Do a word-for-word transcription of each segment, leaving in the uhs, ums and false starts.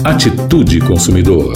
Atitude Consumidor.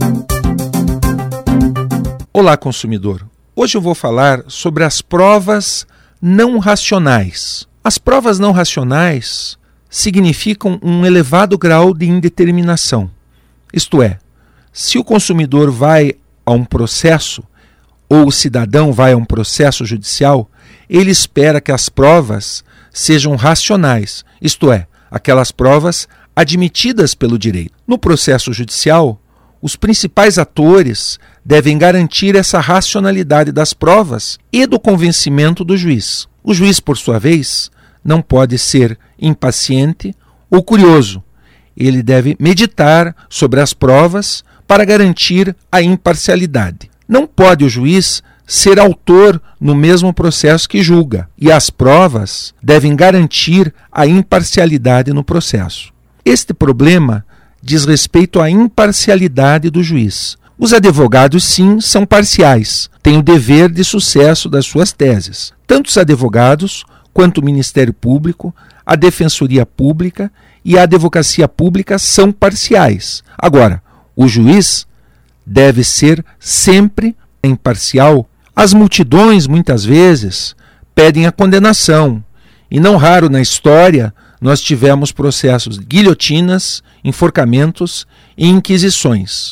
Olá, consumidor. Hoje eu vou falar sobre as provas não racionais. As provas não racionais significam um elevado grau de indeterminação. Isto é, se o consumidor vai a um processo ou o cidadão vai a um processo judicial, ele espera que as provas sejam racionais, isto é, aquelas provas admitidas pelo direito. No processo judicial, os principais atores devem garantir essa racionalidade das provas e do convencimento do juiz. O juiz, por sua vez, não pode ser impaciente ou curioso. Ele deve meditar sobre as provas para garantir a imparcialidade. Não pode o juiz ser autor no mesmo processo que julga, e as provas devem garantir a imparcialidade no processo. Este problema diz respeito à imparcialidade do juiz. Os advogados, sim, são parciais, têm o dever de sucesso das suas teses. Tanto os advogados quanto o Ministério Público, a Defensoria Pública e a Advocacia Pública são parciais. Agora, o juiz deve ser sempre imparcial. As multidões, muitas vezes, pedem a condenação, e não raro na história nós tivemos processos de guilhotinas, enforcamentos e inquisições.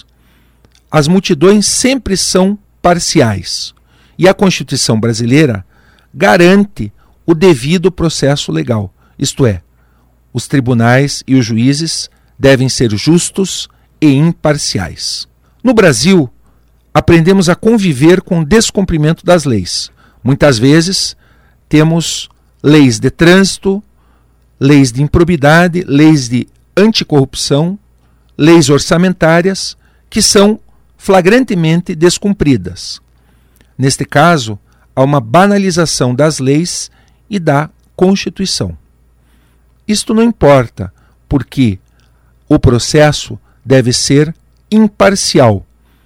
As multidões sempre são parciais, e a Constituição brasileira garante o devido processo legal, isto é, os tribunais e os juízes devem ser justos e imparciais. No Brasil, aprendemos a conviver com o descumprimento das leis. Muitas vezes temos leis de trânsito, leis de improbidade, leis de anticorrupção, leis orçamentárias que são flagrantemente descumpridas. Neste caso, há uma banalização das leis e da Constituição. Isto não importa, porque o processo deve ser imparcial.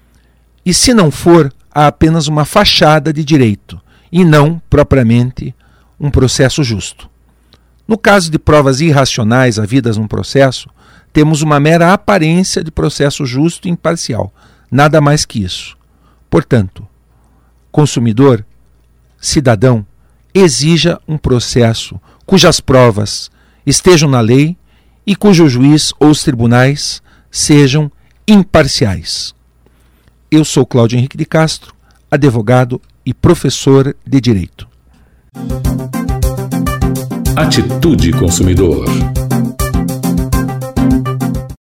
E se não for, há apenas uma fachada de direito, e não, propriamente, um processo justo. No caso de provas irracionais havidas num processo, temos uma mera aparência de processo justo e imparcial, nada mais que isso. Portanto, consumidor, cidadão, exija um processo cujas provas estejam na lei e cujo juiz ou os tribunais sejam imparciais. Eu sou Cláudio Henrique de Castro, advogado e professor de Direito. Atitude Consumidor.